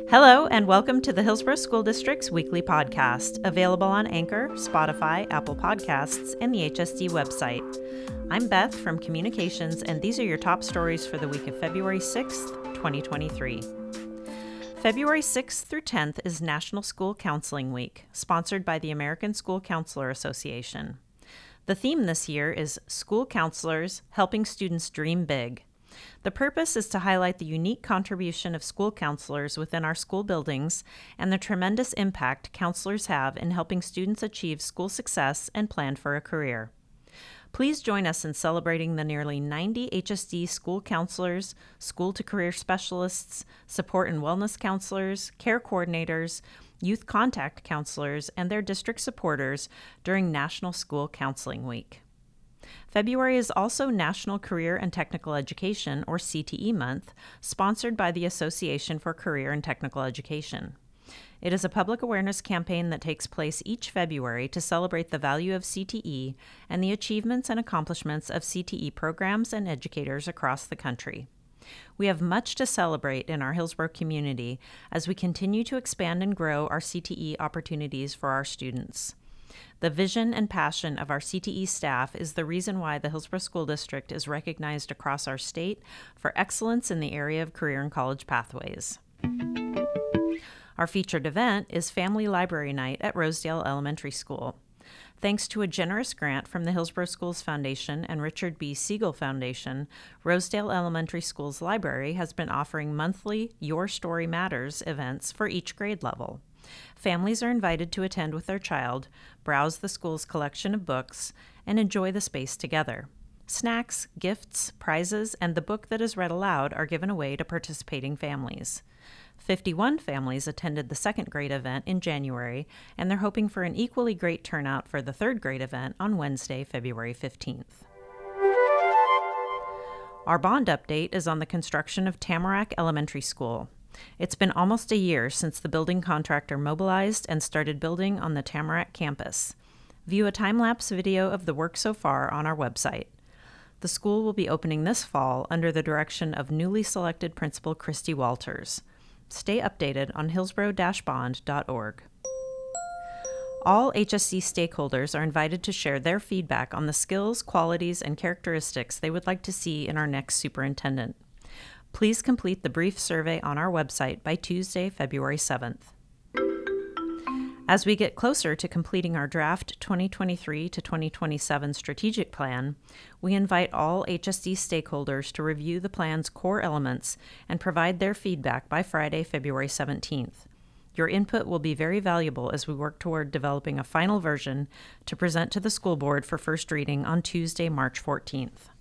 Hello, and welcome to the Hillsborough School District's weekly podcast, available on Anchor, Spotify, Apple Podcasts, and the HSD website. I'm Beth from Communications, and these are your top stories for the week of February 6th, 2023. February 6th through 10th is National School Counseling Week, sponsored by the American School Counselor Association. The theme this year is School Counselors Helping Students Dream Big. The purpose is to highlight the unique contribution of school counselors within our school buildings and the tremendous impact counselors have in helping students achieve school success and plan for a career. Please join us in celebrating the nearly 90 HSD school counselors, school-to-career specialists, support and wellness counselors, care coordinators, youth contact counselors, and their district supporters during National School Counseling Week. February is also National Career and Technical Education, or CTE Month, sponsored by the Association for Career and Technical Education. It is a public awareness campaign that takes place each February to celebrate the value of CTE and the achievements and accomplishments of CTE programs and educators across the country. We have much to celebrate in our Hillsborough community as we continue to expand and grow our CTE opportunities for our students. The vision and passion of our CTE staff is the reason why the Hillsborough School District is recognized across our state for excellence in the area of career and college pathways. Our featured event is Family Library Night at Rosedale Elementary School. Thanks to a generous grant from the Hillsborough Schools Foundation and Richard B. Siegel Foundation, Rosedale Elementary School's library has been offering monthly Your Story Matters events for each grade level. Families are invited to attend with their child, browse the school's collection of books, and enjoy the space together. Snacks, gifts, prizes, and the book that is read aloud are given away to participating families. 51 families attended the second grade event in January, and they're hoping for an equally great turnout for the third grade event on Wednesday, February 15th. Our bond update is on the construction of Tamarack Elementary School. It's been almost a year since the building contractor mobilized and started building on the Tamarack campus. View a time-lapse video of the work so far on our website. The school will be opening this fall under the direction of newly selected principal Christy Walters. Stay updated on hillsborough-bond.org. All HSC stakeholders are invited to share their feedback on the skills, qualities, and characteristics they would like to see in our next superintendent. Please complete the brief survey on our website by Tuesday, February 7th. As we get closer to completing our draft 2023 to 2027 strategic plan, we invite all HSD stakeholders to review the plan's core elements and provide their feedback by Friday, February 17th. Your input will be very valuable as we work toward developing a final version to present to the school board for first reading on Tuesday, March 14th.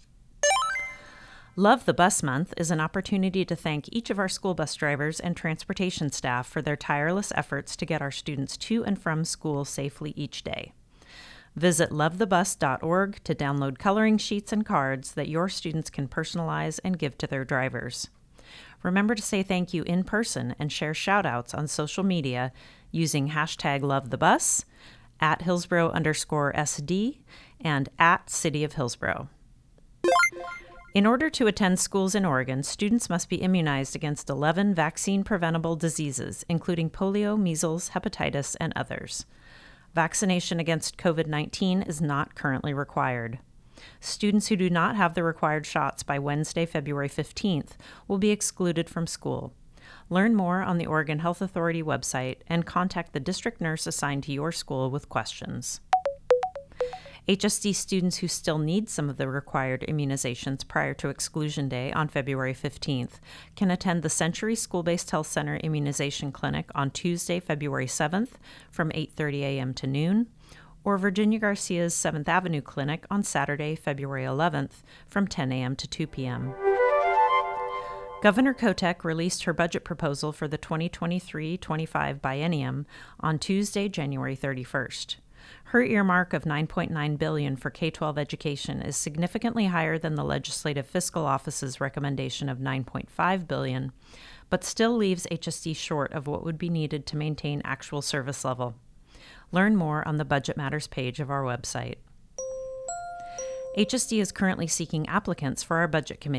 Love the Bus Month is an opportunity to thank each of our school bus drivers and transportation staff for their tireless efforts to get our students to and from school safely each day. Visit lovethebus.org to download coloring sheets and cards that your students can personalize and give to their drivers. Remember to say thank you in person and share shout-outs on social media using hashtag #LoveTheBus, @Hillsborough_SD, and @CityofHillsborough. In order to attend schools in Oregon, students must be immunized against 11 vaccine-preventable diseases, including polio, measles, hepatitis, and others. Vaccination against COVID-19 is not currently required. Students who do not have the required shots by Wednesday, February 15th, will be excluded from school. Learn more on the Oregon Health Authority website and contact the district nurse assigned to your school with questions. HSD students who still need some of the required immunizations prior to Exclusion Day on February 15th can attend the Century School-Based Health Center Immunization Clinic on Tuesday, February 7th from 8:30 a.m. to noon, or Virginia Garcia's 7th Avenue Clinic on Saturday, February 11th from 10 a.m. to 2 p.m. Governor Kotek released her budget proposal for the 2023-25 biennium on Tuesday, January 31st. Her earmark of $9.9 billion for K-12 education is significantly higher than the Legislative Fiscal Office's recommendation of $9.5 billion, but still leaves HSD short of what would be needed to maintain actual service level. Learn more on the Budget Matters page of our website. HSD is currently seeking applicants for our budget committee.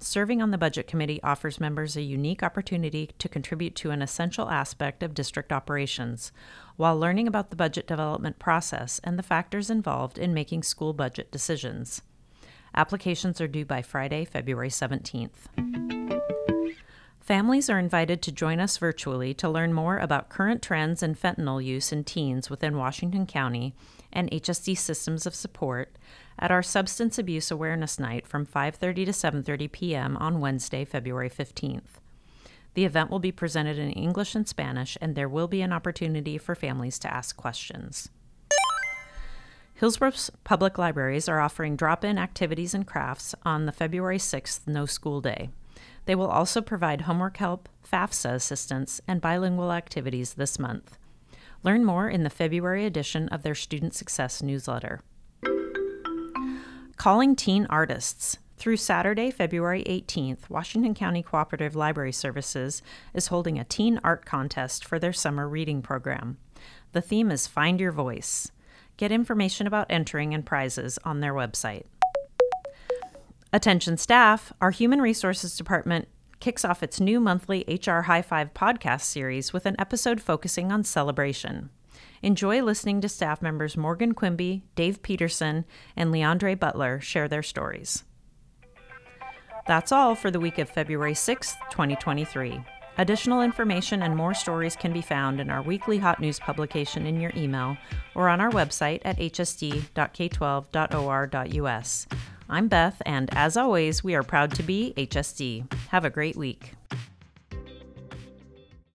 Serving on the Budget Committee offers members a unique opportunity to contribute to an essential aspect of district operations, while learning about the budget development process and the factors involved in making school budget decisions. Applications are due by Friday, February 17th. Families are invited to join us virtually to learn more about current trends in fentanyl use in teens within Washington County and HSD systems of support at our Substance Abuse Awareness Night from 5:30 to 7:30 p.m. on Wednesday, February 15th. The event will be presented in English and Spanish, and there will be an opportunity for families to ask questions. Hillsboro's public libraries are offering drop-in activities and crafts on the February 6th No School Day. They will also provide homework help, FAFSA assistance, and bilingual activities this month. Learn more in the February edition of their Student Success newsletter. Calling Teen Artists. Through Saturday, February 18th, Washington County Cooperative Library Services is holding a teen art contest for their summer reading program. The theme is Find Your Voice. Get information about entering and prizes on their website. Attention staff, our Human Resources Department kicks off its new monthly HR High Five podcast series with an episode focusing on celebration. Enjoy listening to staff members Morgan Quimby, Dave Peterson, and Leandre Butler share their stories. That's all for the week of February 6th, 2023. Additional information and more stories can be found in our weekly hot news publication in your email or on our website at hsd.k12.or.us. I'm Beth, and as always, we are proud to be HSD. Have a great week.